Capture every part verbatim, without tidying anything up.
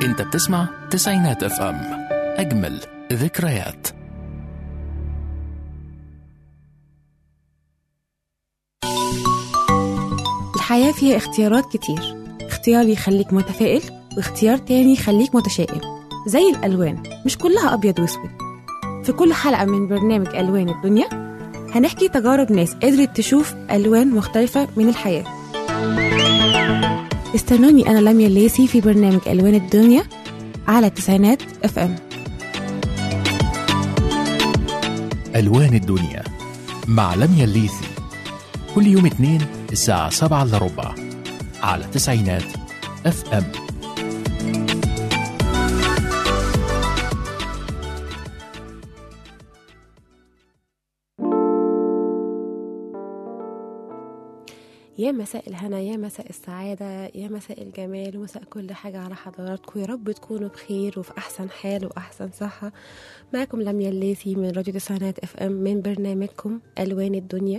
انت بتسمع تسعينات اف ام، اجمل ذكريات. الحياة فيها اختيارات كتير، اختيار يخليك متفائل واختيار تاني يخليك متشائم. زي الألوان مش كلها أبيض واسود. في كل حلقة من برنامج ألوان الدنيا هنحكي تجارب ناس قدرت تشوف ألوان مختلفة من الحياة. استنوني أنا لميا الليثي في برنامج ألوان الدنيا على تسعينات اف ام. ألوان الدنيا مع لميا الليثي كل يوم اثنين الساعة سبعة إلا ربع على تسعينات اف ام. يا مساء الهنا، يا مساء السعادة، يا مساء الجمال، ومساء كل حاجة على حضراتكم. يا رب تكونوا بخير وفي أحسن حال وأحسن صحة. معكم لميا الليثي من راديو تسعينات اف ام من برنامجكم ألوان الدنيا.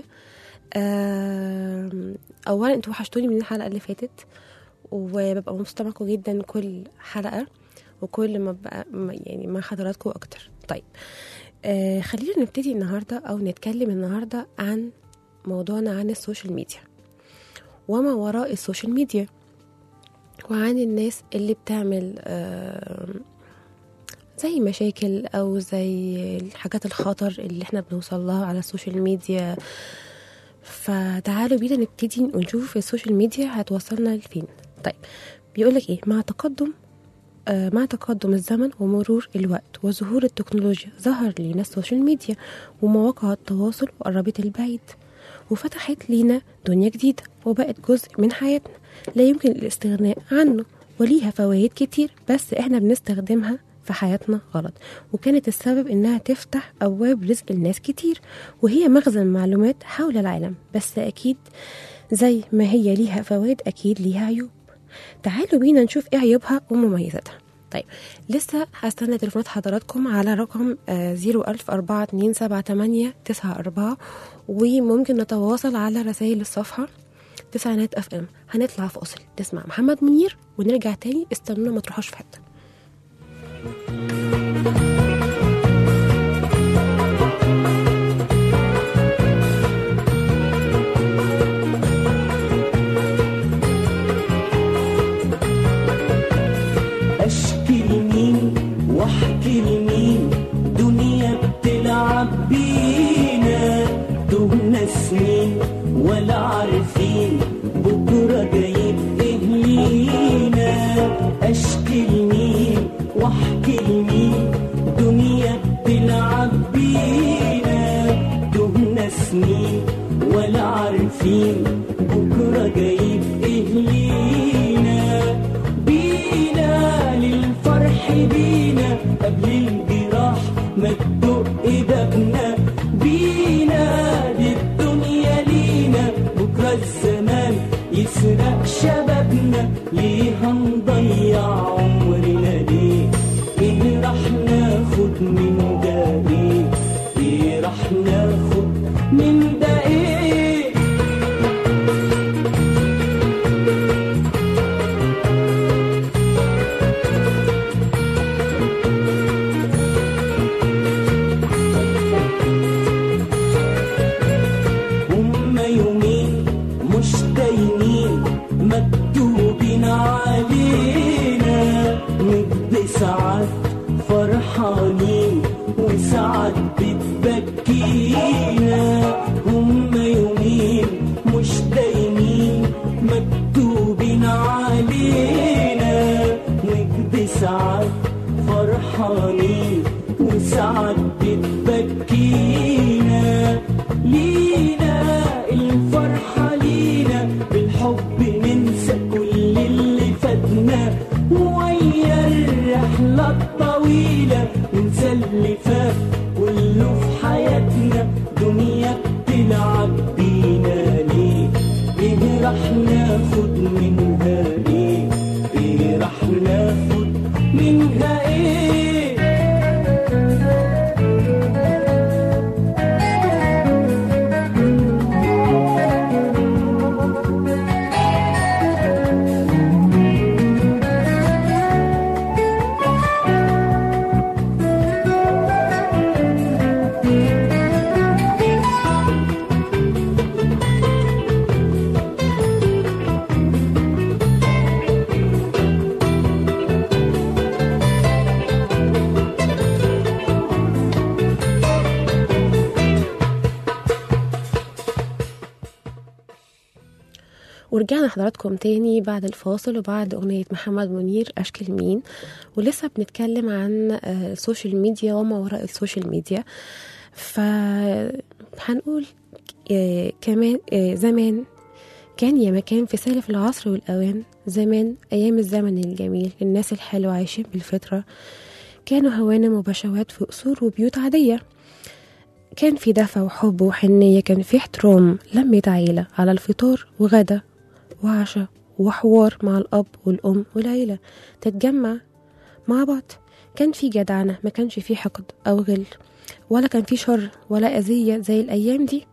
أولا انتوا وحشتوني من الحلقة اللي فاتت، وببقى مبسوطة معكم جدا كل حلقة وكل ما بقى يعني مع حضراتكم أكتر. طيب آه خلينا نبتدي النهاردة أو نتكلم النهاردة عن موضوعنا عن السوشيال ميديا وما وراء السوشيال ميديا، وعن الناس اللي بتعمل آه زي مشاكل أو زي الحاجات الخطر اللي احنا بنوصل لها على السوشيال ميديا. فتعالوا بينا نبتدي نشوف السوشيال ميديا هتوصلنا لفين. طيب بيقولك ايه؟ مع تقدم آه مع تقدم الزمن ومرور الوقت وظهور التكنولوجيا ظهر لينا السوشيال ميديا ومواقع التواصل وقربت البعيد وفتحت لينا دنيا جديدة وبقت جزء من حياتنا لا يمكن الاستغناء عنه، وليها فوائد كتير بس احنا بنستخدمها في حياتنا غلط، وكانت السبب انها تفتح ابواب رزق الناس كتير وهي مخزن معلومات حول العالم. بس اكيد زي ما هي ليها فوائد اكيد ليها عيوب. تعالوا بينا نشوف ايه عيوبها ومميزاتها. طيب لسه هستنى تليفونات حضراتكم على رقم زيرو ألف أربعة اتنين سبعة تمانية تسعة أربعة، وممكن نتواصل على رسائل الصفحة تسعينات اف ام. هنطلع فاصل نسمع محمد منير ونرجع تاني. استنونا ما تروحوش في حتة. اشكي لمين واحكي لمين، دنيا بتلعب بينا، دهنا سنين ولا عارفين بكره جايب ايه لينا. اشكي لمين واحكي لمين، دنيا بتلعب بينا، دهنا سنين ولا عارفين بكره جايب ايه لينا. بينا للفرح بينا قبل الجراح ما تدق بابنا، بينا للدنيا لينا بكره الزمان يسرق شبابنا. ليه هنضيع عمرنا ليه؟ ايه راح ناخد من ده ايه؟ ايه راح ناخد من ده ايه؟ هما يومين مش دايمين مكتوبين علينا، نبقى ساعات فرحانين وساعات بتبكينا. هما يومين مش دايمين مكتوبين علينا، نبقى ساعات فرحانين وساعات بتبكينا. لينا الفرحة لينا بالحب ننسى كل اللي فاتنا، ويا الرحلة الطويلة ننسى اللي فات كله في حياتنا. دنيا بتلعب بينا ليه؟ ايه راح ناخد منها ايه؟ ايه راح ناخد منها ايه؟ ورجعنا حضراتكم تاني بعد الفاصل وبعد أغنية محمد منير أشكل مين، ولسه بنتكلم عن السوشيال ميديا وما وراء السوشيال ميديا. فهنقول كمان زمان كان يا مكان في سالف العصر والأوان، زمان أيام الزمن الجميل الناس الحلوة عايشين بالفطرة، كانوا هوانم وبشوات في قصور وبيوت عادية، كان في دفى وحب وحنية، كان في احترام لمة عيلة على الفطار وغدا وعشاء وحوار مع الأب والأم والعيلة تتجمع مع بعض، كان في جدعنة، ما كانش في حقد أو غل، ولا كان في شر ولا أذية زي الأيام دي.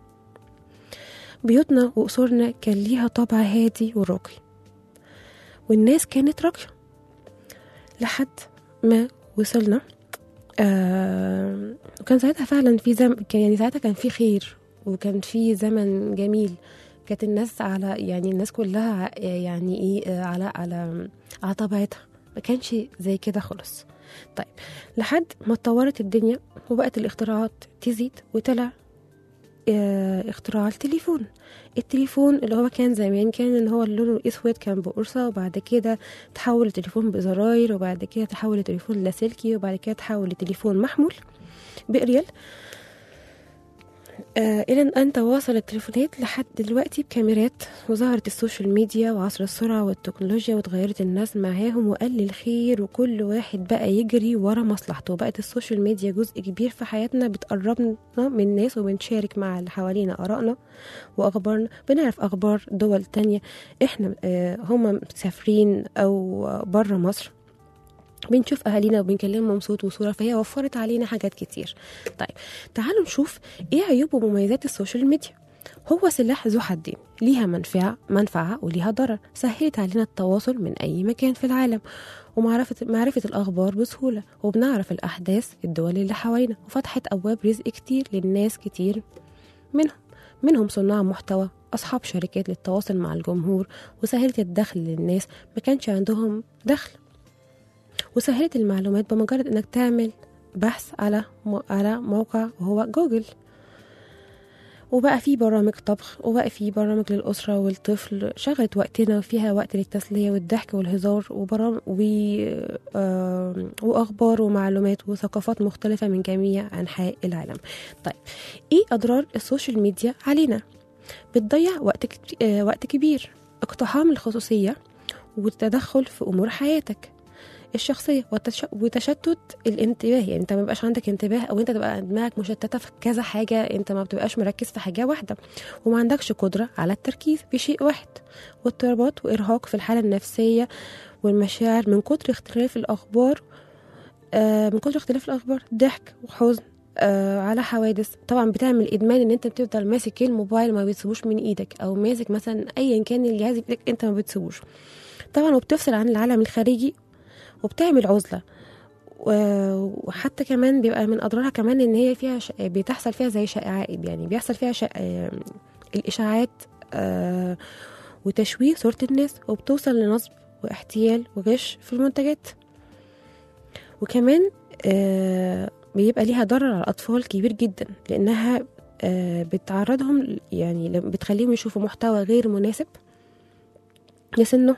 بيوتنا وقصورنا كان ليها طابع هادي وراقي، والناس كانت راقية لحد ما وصلنا. آه وكان ساعتها فعلا في زمن، يعني ساعتها كان في خير وكان في زمن جميل، كانت الناس على يعني الناس كلها يعني ايه على على على طبيعتها، ما كانش زي كده خالص. طيب لحد ما اتطورت الدنيا وبقت الاختراعات تزيد وطلع اه اختراع التليفون. التليفون اللي هو كان زمان كان ان هو لونه الاسود كان بقرصة، وبعد كده تحول التليفون بزراير، وبعد كده تحول التليفون لاسلكي، وبعد كده تحول لتليفون محمول بأريال، آه إلى أن تواصل التليفونات لحد دلوقتي بكاميرات، وظهرت السوشيال ميديا وعصر السرعة والتكنولوجيا، وتغيرت الناس معاهم وقل الخير، وكل واحد بقى يجري ورا مصلحته. بقت السوشيال ميديا جزء كبير في حياتنا، بتقربنا من الناس وبنشارك مع اللي حوالينا آرائنا وأخبارنا، بنعرف أخبار دول تانية إحنا آه هم مسافرين أو برا مصر، بنشوف أهالينا وبنكلمهم صوت وصورة، فهي وفرت علينا حاجات كتير. طيب تعالوا نشوف إيه عيوب ومميزات السوشيال ميديا. هو سلاح ذو حدين، ليها منفعة منفعة وليها ضرر. سهلت علينا التواصل من أي مكان في العالم، ومعرفة معرفة الأخبار بسهولة، وبنعرف الأحداث الدول اللي حوالينا، وفتحت أبواب رزق كتير للناس كتير منهم منهم صناع محتوى، أصحاب شركات للتواصل مع الجمهور، وسهلت الدخل للناس ما كانش عندهم دخل، وسهلت المعلومات بمجرد انك تعمل بحث على على موقع وهو جوجل. وبقى في برامج طبخ، وبقى في برامج للأسرة والطفل، شغلت وقتنا وفيها وقت للتسلية والضحك والهزار، وبرامج و... آه... وأخبار ومعلومات وثقافات مختلفة من جميع أنحاء العالم. طيب إيه أضرار السوشيال ميديا علينا؟ بتضيع وقت ك... آه... وقت كبير، اقتحام الخصوصية والتدخل في أمور حياتك الشخصية، والتش... وتشتت الانتباه، يعني انت ما بقاش عندك انتباه، او انت تبقى دماغك مشتتة في كذا حاجة، انت ما بتبقاش مركز في حاجة واحدة، وما عندكش قدرة على التركيز في شيء واحد، واضطرابات وإرهاق في الحالة النفسية والمشاعر من كتر اختلاف الأخبار آه من كتر اختلاف الأخبار، ضحك وحزن آه على حوادث. طبعا بتعمل إدمان ان انت بتفضل ماسك الموبايل ما بتسيبوش من ايدك، او ماسك مثلا ايا كان الجهاز اللي انت ما بتسيبوش طبعا، وبتفصل عن العالم الخارجي، وبتعمل عزلة. وحتى كمان بيبقى من أضرارها كمان إن هي فيها ش... بتحصل فيها زي شائعات، يعني بيحصل فيها ش... الإشاعات وتشويه صورة الناس، وبتوصل لنصب واحتيال وغش في المنتجات. وكمان بيبقى ليها ضرر على الأطفال كبير جدا، لأنها بتعرضهم، يعني بتخليهم يشوفوا محتوى غير مناسب لسنه.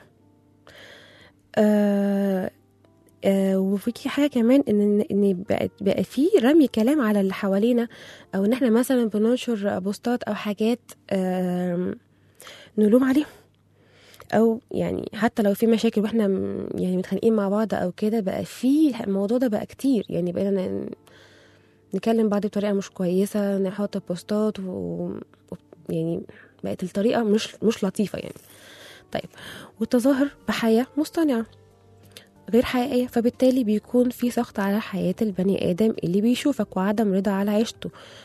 آه آه وفي حاجه كمان ان ان بقت بقى في رمي كلام على اللي حوالينا، او ان احنا مثلا بننشر بوستات او حاجات آه نلوم عليهم، او يعني حتى لو في مشاكل واحنا يعني متخانقين مع بعض او كده، بقى في الموضوع ده بقى كتير، يعني بقينا نكلم بعض بطريقه مش كويسه، نحط بوستات و يعني بقت الطريقه مش مش لطيفه يعني. طيب والتظاهر بحياه مصطنعه غير حقيقية، فبالتالي بيكون في سخط على حياة البني آدم اللي بيشوفك، وعدم رضا على عيشته،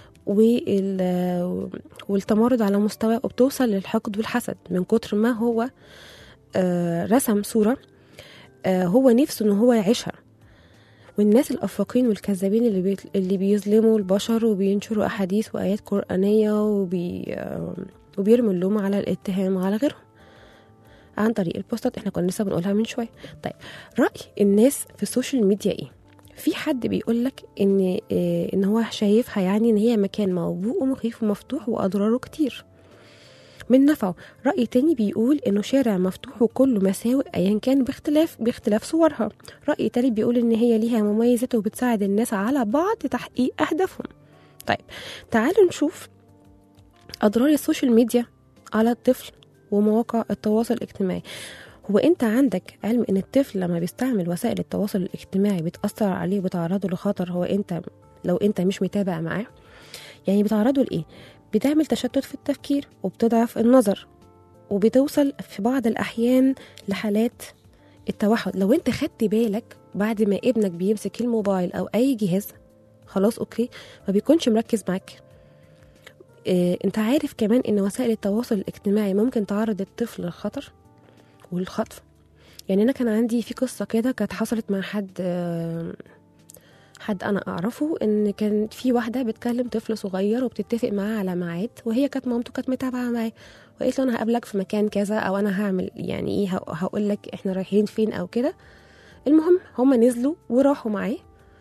والتمرد على مستواه، وبتوصل للحقد والحسد من كتر ما هو رسم صورة هو نفسه إنه هو يعيشها. والناس الأفاقين والكذابين اللي, بي... اللي بيظلموا البشر، وبينشروا أحاديث وآيات قرآنية، وبي... وبيرموا اللوم على الاتهام على غيرهم عن طريق البوستات، احنا كنا لسه بنقولها من شويه. طيب رأي الناس في السوشيال ميديا ايه؟ في حد بيقولك ان إيه ان هو شايفها يعني ان هي مكان موبوء ومخيف ومفتوح واضراره كتير، من نفعه. رأي تاني بيقول إنه شارع مفتوح وكله مساوئ أيا كان باختلاف باختلاف صورها. رأي تالت بيقول إن هي ليها مميزات وبتساعد الناس على بعض تحقيق أهدافهم. طيب تعالوا نشوف أضرار السوشيال ميديا على الطفل ومواقع التواصل الاجتماعي. هو أنت عندك علم إن الطفل لما بيستعمل وسائل التواصل الاجتماعي بتأثر عليه وبتعرضه لخطر؟ هو أنت لو أنت مش متابع معاه يعني بتعرضه لإيه؟ بتعمل تشتت في التفكير وبتضعف النظر وبتوصل في بعض الأحيان لحالات التوحد. لو أنت خدت بالك بعد ما ابنك بيمسك الموبايل أو أي جهاز خلاص أوكي ما بيكونش مركز معاك. إيه أنت عارف كمان إن وسائل التواصل الاجتماعي ممكن تعرض الطفل للخطر والخطف. يعني أنا كان عندي في قصة كده كانت حصلت مع حد آه حد انا اعرفه، ان كان في واحده بتكلم طفل صغير وبتتفق معاه على ميعاد، وهي كانت مامته كانت متابعه معاه وقالت له انا هقابلك في مكان كذا او انا هعمل يعني ايه هقول لك احنا رايحين فين او كده. المهم هما نزلوا وراحوا معاه.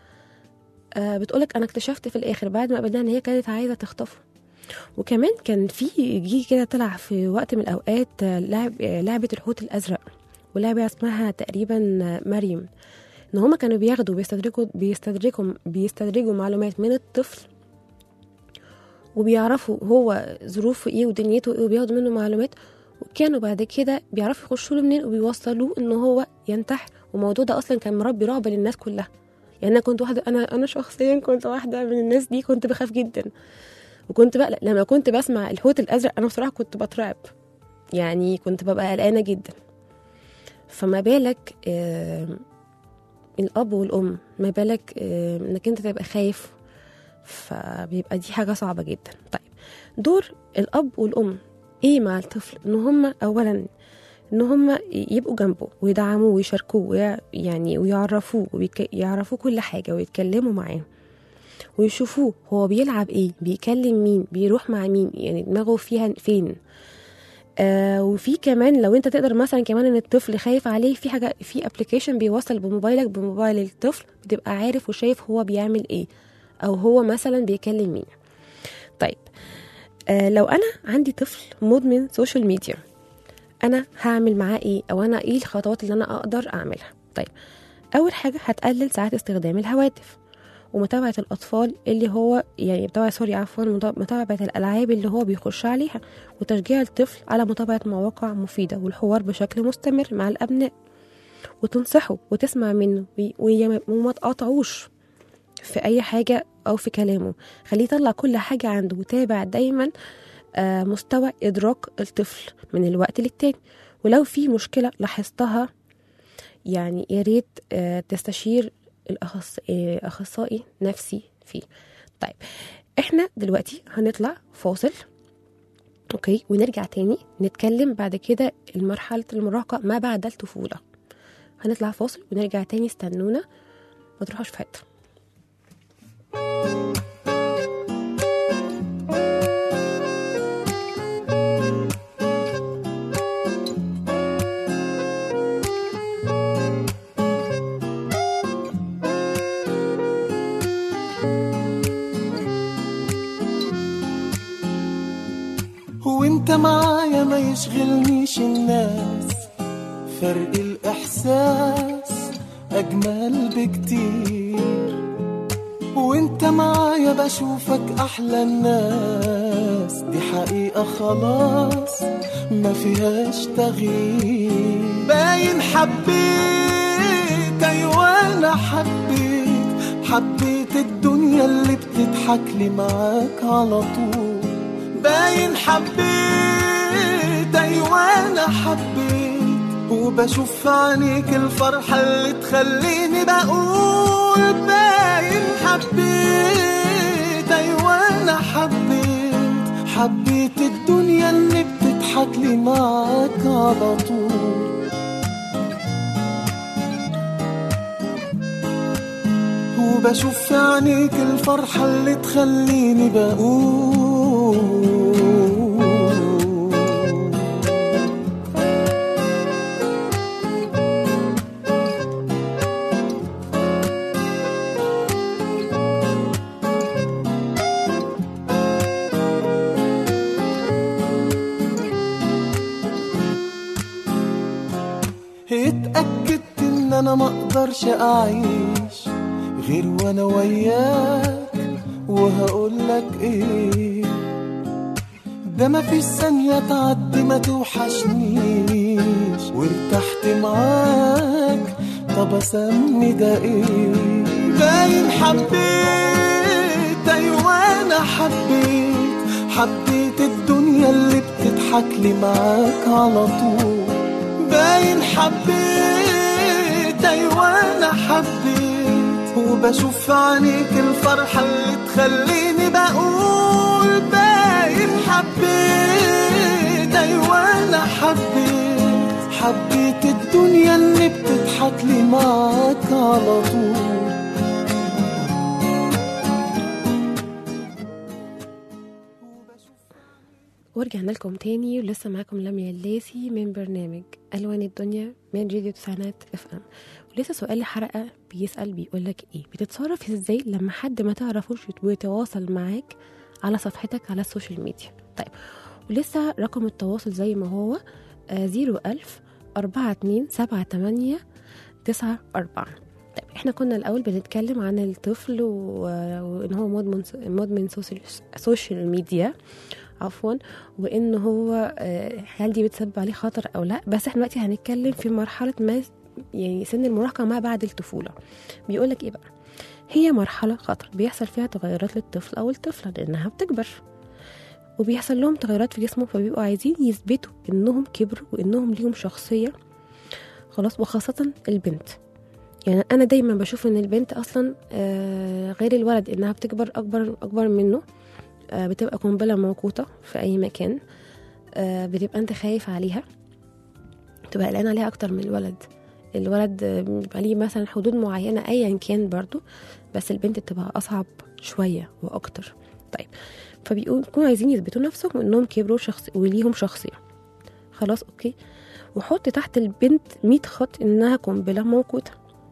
آه بتقولك انا اكتشفت في الاخر بعد ما قابلناها ان هي كانت عايزه تخطفه. وكمان كان في جي كده طلع في وقت من الاوقات لعب لعبه الحوت الازرق، ولعبه اسمها تقريبا مريم، ان هما كانوا بياخدوا بيستدرجوا بيستدرجوا بيستدرجوا معلومات من الطفل وبيعرفوا هو ظروفه ايه ودنيته ايه وبياخدوا منه معلومات، وكانوا بعد كده بيعرفوا يخشوا له منين وبيوصلوه ان هو ينتحر. والموضوع ده اصلا كان مربي رعب للناس كلها. يعني انا كنت واحده انا انا شخصيا كنت واحده من الناس دي، كنت بخاف جدا وكنت بقلق لما كنت بسمع الحوت الازرق. انا بصراحه كنت بترعب، يعني كنت ببقى قلقانه جدا. فما بالك آه الأب والأم، ما بالك آه إنك أنت تبقى خايف، فبيبقى دي حاجة صعبة جدا. طيب دور الأب والأم إيه مع الطفل؟ إن هما أولا إن هما يبقوا جنبه ويدعموه ويشاركوه يعني ويعرفوه ويعرفوه كل حاجة ويتكلموا معاه ويشوفوه هو بيلعب إيه، بيكلم مين، بيروح مع مين، يعني دماغه فيها فين. آه وفي كمان لو انت تقدر مثلا كمان ان الطفل خايف عليه، في حاجه في ابلكيشن بيوصل بموبايلك بموبايل الطفل، بتبقى عارف وشايف هو بيعمل ايه او هو مثلا بيكلم مين. طيب آه لو انا عندي طفل مدمن سوشيال ميديا انا هعمل معاه ايه، او انا ايه الخطوات اللي انا اقدر اعملها؟ طيب اول حاجه هتقلل ساعات استخدام الهواتف ومتابعة الأطفال اللي هو يعني متابعة سوري عفوا متابعة الألعاب اللي هو بيخش عليها، وتشجيع الطفل على متابعة مواقع مفيدة والحوار بشكل مستمر مع الأبناء، وتنصحه وتسمع منه وما تقاطعوش في أي حاجة أو في كلامه. خليه يطلع كل حاجة عنده، وتابع دايما مستوى إدراك الطفل من الوقت للتاني. ولو في مشكلة لاحظتها يعني ياريت تستشير الأخصائي نفسي فيه. طيب احنا دلوقتي هنطلع فاصل اوكي، ونرجع تاني نتكلم بعد كده المرحلة المراهقة ما بعد الطفولة. هنطلع فاصل ونرجع تاني، استنونا ما تروحوش في حتة. وانت معايا ما يشغلنيش الناس، فرق الإحساس أجمل بكتير. وانت معايا بشوفك أحلى الناس، دي حقيقة خلاص ما فيهاش تغيير. باين حبيت أيوة أنا حبيت، حبيت الدنيا اللي بتضحك لي معاك على طول. باين حبيت أيوة أنا حبيت، وبشوف في عينيك الفرحة اللي تخليني بقول. باين حبيت أيوة أنا حبيت، حبيت الدنيا اللي بتضحك لي معاك على طول. وبشوف في عينيك الفرحة اللي تخليني بقول. اتأكدت ان انا مقدرش اعيش غير وانا وياك، وهقولك ايه، ده مفيش ثانية تعدي ما توحشنيش، وارتحت معاك طب اسمي ده ايه، باين حبيت، ايوه انا حبيت، حبيت الدنيا اللي بتضحك لي معاك على طول، باين حبيت، ايوه انا حبيت، وبشوف في عينيك الفرحة اللي تخليني بقول، باين حبيت، ايوه انا حبيت، حبيت الدنيا اللي بتضحك لي معاك على طول. ورجعنا لكم تاني ولسه معاكم لميا الليثي من برنامج ألوان الدنيا من راديو تسعينات اف ام. ولسه سؤال حلقة بيسأل بيقولك ايه، بتتصرف ازاي لما حد ما تعرفوش ويتواصل معاك على صفحتك على السوشيال ميديا؟ طيب ولسه رقم التواصل زي ما هو زيرو ألف أربعة اتنين سبعة تمانية تسعة أربعة. طيب احنا كنا الأول بنتكلم عن الطفل وإن هو مدمن مدمن سوشيال ميديا عفوا، وإن هو هل دي بتسبب عليه خطر أو لا. بس احنا دلوقتي هنتكلم في مرحلة ما يعني سن المراهقة ما بعد الطفولة. بيقولك ايه بقى، هي مرحلة خطر بيحصل فيها تغيرات للطفل أو الطفلة لأنها بتكبر وبيحصل لهم تغيرات في جسمهم، فبيبقوا عايزين يثبتوا إنهم كبروا وإنهم ليهم شخصية خلاص، وخاصة البنت. يعني أنا دايما بشوف إن البنت أصلا آه غير الولد، إنها بتكبر أكبر أكبر منه، آه بتبقى قنبلة موقوتة في أي مكان، آه بتبقى أنت خايف عليها، بتبقى قلقان عليها أكتر من الولد. الولد بيبقى ليه مثلا حدود معينة أيا كان برضو، بس البنت بتبقى أصعب شوية وأكتر. طيب فبيكونوا عايزين يثبتوا نفسهم إنهم كبروا شخص وليهم شخصية خلاص أوكي، وحط تحت البنت مية خط إنها قنبلة موقوتة.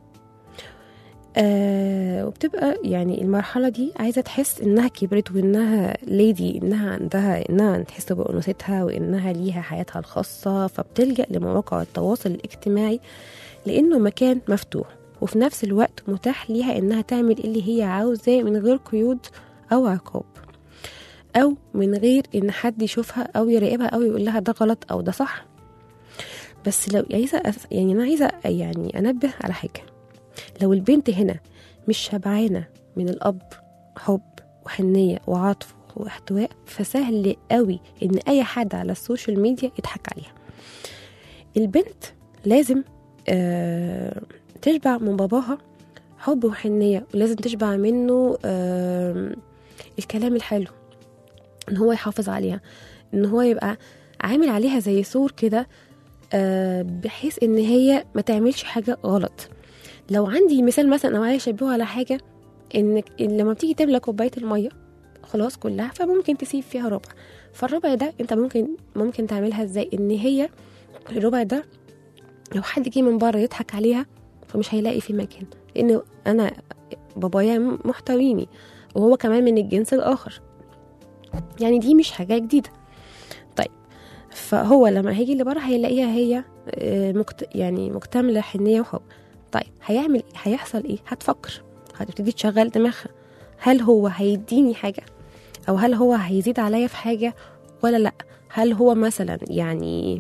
آه وبتبقى يعني المرحلة دي عايزة تحس إنها كبرت وإنها ليدي، إنها عندها إنها تحس بأنوثتها وإنها ليها حياتها الخاصة، فبتلجأ لمواقع التواصل الاجتماعي لأنه مكان مفتوح وفي نفس الوقت متاح ليها إنها تعمل اللي هي عاوزاه من غير قيود أو عقاب، أو من غير إن حد يشوفها أو يراقبها أو يقول لها ده غلط أو ده صح. بس لو عايزة أس... يعني أنا عايزة يعني أنبه على حاجة، لو البنت هنا مش شبعانة من الأب حب وحنية وعطف واحتواء، فسهل قوي إن أي حد على السوشيال ميديا يضحك عليها. البنت لازم آه تشبع من باباها حب وحنية، ولازم تشبع منه آه الكلام الحلو، إن هو يحافظ عليها، إن هو يبقى عامل عليها زي سور كده آه بحيث إن هي ما تعملش حاجة غلط. لو عندي مثال مثلا او عايزه اشبهه على حاجه، انك إن لما بتيجي تملى كوبايه الميه خلاص كلها، فممكن تسيب فيها ربع، فالربع ده انت ممكن ممكن تعملها ازاي، ان هي الربع ده لو حد جه من بره يضحك عليها فمش هيلاقي في مكان، لانه انا بابايا محتويني وهو كمان من الجنس الاخر، يعني دي مش حاجه جديده. طيب فهو لما هيجي اللي بره هيلاقيها هي مكت... يعني مكتمله حنيه وحب. طيب هيعمل هيحصل ايه؟ هتفكر، هتبتدي تشغل دماغها، هل هو هيديني حاجة او هل هو هيزيد عليا في حاجة ولا لا، هل هو مثلا يعني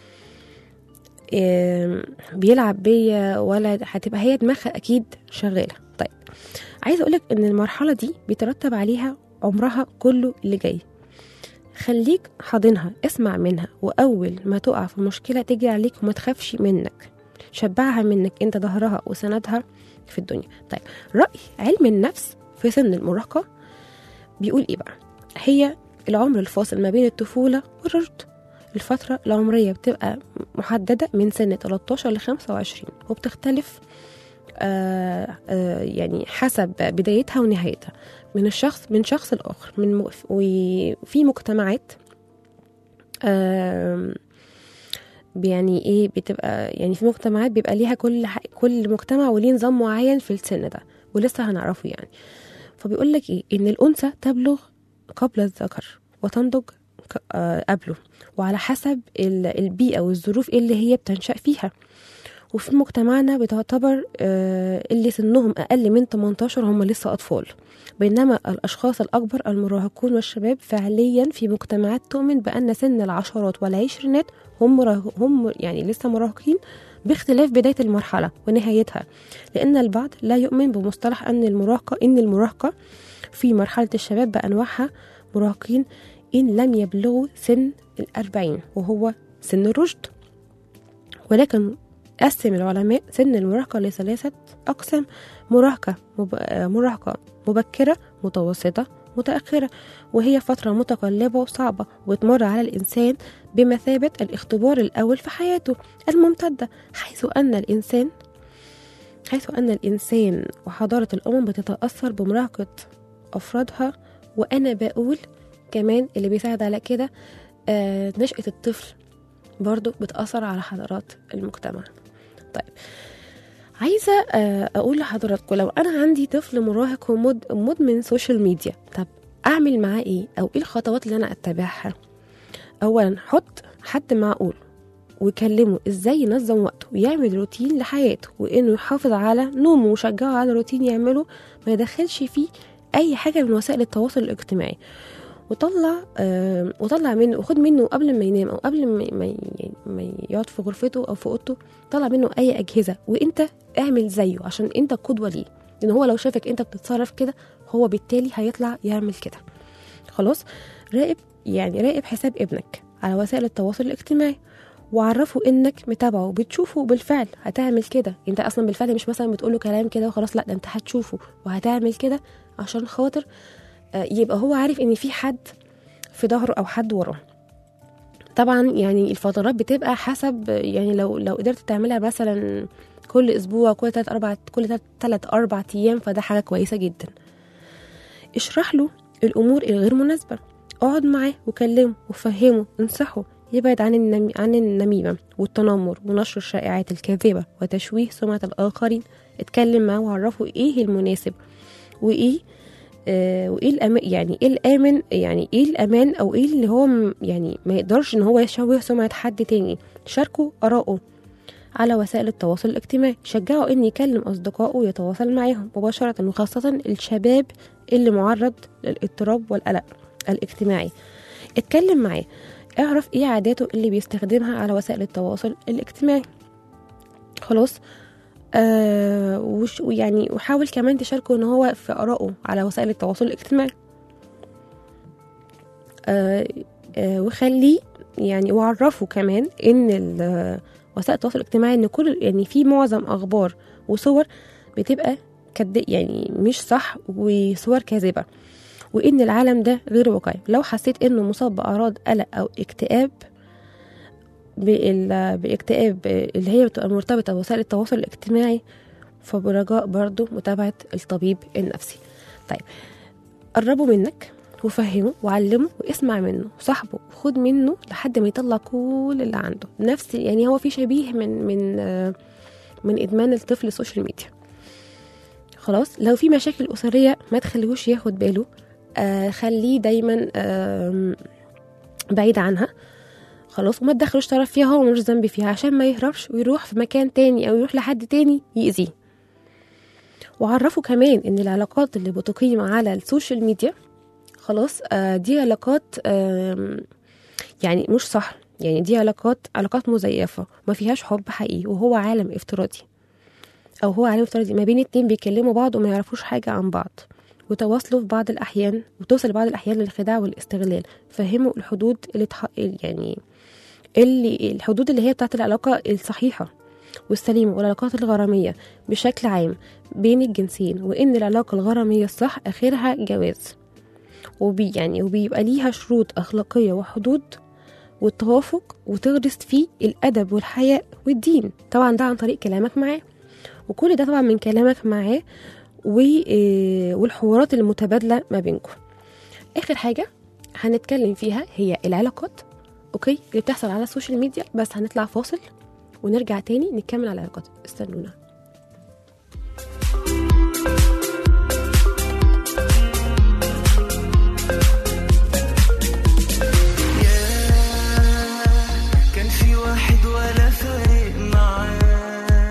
بيلعب بيا ولا، هتبقى هي دماغها اكيد شغالة. طيب عايزة اقولك ان المرحلة دي بيترتب عليها عمرها كله اللي جاي. خليك حاضنها، اسمع منها، واول ما تقع في مشكلة تجي عليك وما تخافش منك، شبعها منك، انت ظهرها وسندها في الدنيا. طيب رأي علم النفس في سن المراهقة بيقول ايه بقى، هي العمر الفاصل ما بين الطفولة والرشد. الفترة العمرية بتبقى محددة من سن ثلاثة عشر ل خمسة وعشرين، وبتختلف آآ آآ يعني حسب بدايتها ونهايتها من الشخص من شخص الآخر. من وفي مجتمعات يعني ايه بتبقى يعني في مجتمعات بيبقى ليها كل كل مجتمع وليه نظام معين في السن ده، ولسه هنعرفه يعني. فبيقول لك ايه، ان الانثى تبلغ قبل الذكر وتنضج قبله، وعلى حسب البيئه والظروف اللي هي بتنشأ فيها. وفي مجتمعنا بتعتبر آه اللي سنهم أقل من تمنتاشر هم لسه أطفال، بينما الأشخاص الأكبر المراهقون والشباب فعليا في مجتمعات تؤمن بأن سن العشرات والعشرينات هم هم يعني لسه مراهقين، باختلاف بداية المرحلة ونهايتها، لأن البعض لا يؤمن بمصطلح أن المراهقة إن المراهقة في مرحلة الشباب بأنواعها مراهقين إن لم يبلغوا سن الأربعين وهو سن الرشد. ولكن قسم العلماء سن المراهقة لثلاثة أقسام: مراهقة مب... مراهقة مبكرة، متوسطة، متأخرة، وهي فترة متقلبة وصعبة وتمر على الإنسان بمثابة الاختبار الأول في حياته الممتدة، حيث أن الإنسان حيث أن الإنسان وحضارة الأمم بتتأثر بمراهقة أفرادها. وأنا بقول كمان اللي بيساعد على كده آه نشأة الطفل برضو بتأثر على حضارات المجتمع. طيب، عايزة آه أقول لحضراتكم، لو أنا عندي طفل مراهق ومد مدمن سوشيال ميديا، طب أعمل معاه إيه؟ أو إيه الخطوات اللي أنا أتبعها؟ أولا، حط حد معقول ويكلمه إزاي ينظم وقته ويعمل روتين لحياته، وإنه يحافظ على نومه وشجعه على روتين يعمله، ما يدخلش فيه أي حاجة من وسائل التواصل الاجتماعي، وطلع آه وطلع منه وخد منه قبل ما ينام أو قبل ما, ما, ما يقعد في غرفته أو في أوضته، طلع منه أي أجهزة وإنت اعمل زيه عشان إنت قدوة ليه، لأن هو لو شافك إنت بتتصرف كده هو بالتالي هيطلع يعمل كده. خلاص، راقب يعني راقب حساب ابنك على وسائل التواصل الاجتماعي، وعرفه انك متابعه وبتشوفه بالفعل هتعمل كده. انت اصلا بالفعل مش مثلا بتقوله كلام كده وخلاص، لا، ده انت هتشوفه وهتعمل كده عشان خاطر يبقى هو عارف ان في حد في ظهره او حد وراه. طبعا يعني الفترات بتبقى حسب، يعني لو لو قدرت تعملها مثلا كل اسبوع، كل ثلاث اربع كل ثلاث اربع ايام، فده حاجه كويسه جدا. اشرح له الامور الغير مناسبه، اقعد معاه وكلمه وفهمه، انصحه يبعد عن النمي... عن النميمه والتنمر ونشر الشائعات الكاذبه وتشويه سمعه الاخرين. اتكلم معاه وعرفه ايه المناسب وايه آه وايه الأمان، يعني ايه الامن، يعني ايه الامان، او ايه اللي هو م... يعني ما يقدرش ان هو يشوه سمعه حد تاني. شاركه اراءه على وسائل التواصل الاجتماعي، شجعه ان يكلم اصدقائه ويتواصل معهم مباشره، وخاصه الشباب اللي معرض للاضطراب والقلق الاجتماعي. اتكلم معاه، اعرف ايه عاداته اللي بيستخدمها على وسائل التواصل الاجتماعي. خلاص، آه وش يعني وحاول كمان تشاركه ان هو في ارائه على وسائل التواصل الاجتماعي. آه آه وخليه يعني وعرفه كمان ان وسائل التواصل الاجتماعي ان كل يعني في معظم اخبار وصور بتبقى كد يعني مش صح، وصور كاذبه، وإن العالم ده غير واقعي. لو حسيت إنه مصاب بأعراض قلق أو اكتئاب بالاكتئاب اللي هي بتبقى مرتبطة بوسائل التواصل الاجتماعي، فبرجاء برضو متابعة الطبيب النفسي. طيب، قربه منك وفهمه وعلمه واسمع منه وصاحبه وخد منه لحد ما يطلع كل اللي عنده. نفس يعني هو في شبيه من من من إدمان الطفل السوشيال ميديا. خلاص، لو في مشاكل أسرية ما تخليهوش ياخد باله، آه خليه دايما آه بعيد عنها. خلاص، وما تدخلوش طرف فيها هو مش ذنب فيها، عشان ما يهربش ويروح في مكان تاني او يروح لحد تاني يأذيه. وعرفوا كمان ان العلاقات اللي بتقيم على السوشيال ميديا خلاص آه دي علاقات آه يعني مش صح، يعني دي علاقات علاقات مزيفة ما فيهاش حب حقيقي، وهو عالم افتراضي او هو عالم افتراضي ما بين اتنين بيكلموا بعض وما يعرفوش حاجة عن بعض، وتواصلوا في بعض الأحيان وتوصل بعض الأحيان للخداع والاستغلال. فهموا الحدود اللي تح... يعني اللي الحدود اللي هي بتاعت العلاقة الصحيحة والسليمة والعلاقات الغرامية بشكل عام بين الجنسين، وإن العلاقة الغرامية الصح آخرها جواز، وبي يعني وبيبقى ليها شروط أخلاقية وحدود والتوافق، وتغرس فيه الأدب والحياء والدين. طبعا ده عن طريق كلامك معاه، وكل ده طبعا من كلامك معاه والحوارات المتبادلة ما بينكم. آخر حاجة هنتكلم فيها هي العلاقات أوكي اللي بتحصل على السوشيال ميديا، بس هنطلع فاصل ونرجع تاني نكمل على العلاقات. استنونا. كان في واحد ولا فارق معاه،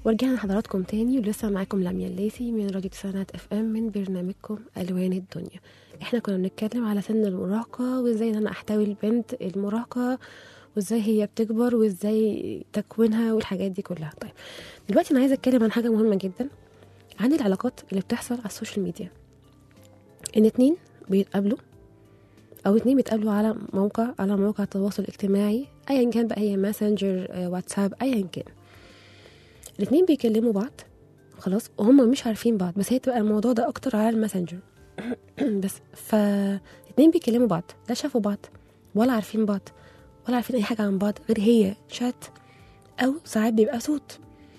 ورجعنا لحضراتكم تاني ولسه معاكم لميا الليثي من راديو تسعينات اف ام من برنامجكم الوان الدنيا. احنا كنا بنتكلم على سن المراهقه وازاي ان انا احتوي البنت المراهقه وازاي هي بتكبر وازاي تكوينها والحاجات دي كلها. طيب دلوقتي انا عايزه اتكلم عن حاجه مهمه جدا، عن العلاقات اللي بتحصل على السوشيال ميديا. ان اتنين بيتقابلوا او اتنين بيتقابلوا على موقع على موقع التواصل الاجتماعي ايا كان بقى، هي ماسنجر واتساب ايا كان، الاتنين بيكلموا بعض خلاص وهم مش عارفين بعض، بس هي تبقى الموضوع ده اكتر على الماسنجر بس فاتنين بيكلموا بعض لا شافوا بعض ولا عارفين بعض ولا عارفين اي حاجه عن بعض غير هي شات او ساعات بيبقى صوت.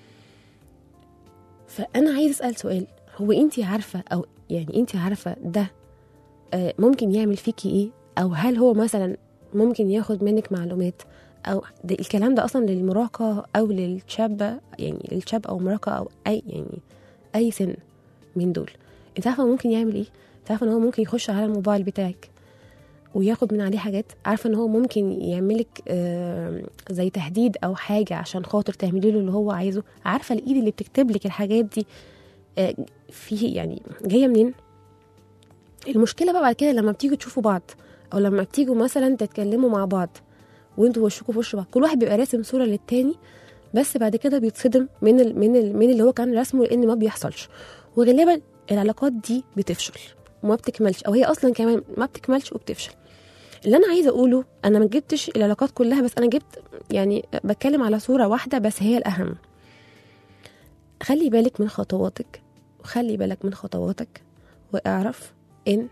فانا عايز اسال سؤال، هو انتي عارفه او يعني انتي عارفه ده ممكن يعمل فيكي ايه، او هل هو مثلا ممكن ياخد منك معلومات، او ده الكلام ده اصلا للمراهقه او للشابه، يعني للشاب او مراهقه او اي يعني اي سن من دول. انت عارفه ممكن يعمل ايه؟ انت عارفه ان هو ممكن يخش على الموبايل بتاعك وياخد من عليه حاجات، عارفه ان هو ممكن يعملك آه زي تهديد او حاجه عشان خاطر تعملي له اللي هو عايزه. عارفه الايد اللي بتكتب لك الحاجات دي آه فيه يعني جايه منين؟ المشكله بقى بعد كده لما بتيجوا تشوفوا بعض او لما بتيجوا مثلا تتكلموا مع بعض وانتوا وشكوا في وش بعض، كل واحد بيبقى راسم صوره للتاني، بس بعد كده بيتصدم من ال من ال من اللي هو كان رسمه، لان ما بيحصلش. وغالبا العلاقات دي بتفشل وما بتكملش، او هي اصلا كمان ما بتكملش وبتفشل. اللي انا عايزه اقوله، انا ما جبتش العلاقات كلها، بس انا جبت يعني بتكلم على صوره واحده بس هي الاهم. خلي بالك من خطواتك وخلي بالك من خطواتك واعرف ان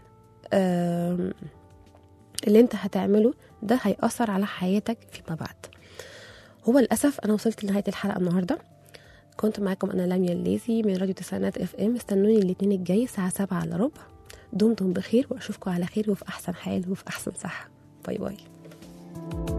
اللي انت هتعمله ده هيأثر على حياتك فيما بعد. هو للأسف أنا وصلت لنهاية الحلقة النهاردة. كنت معاكم أنا لميا الليثي من راديو تسعينات اف ام. استنوني الاثنين الجاي الساعة سبعة على ربع. دمتم بخير وأشوفكم على خير وفي أحسن حال وفي أحسن صحة. باي باي.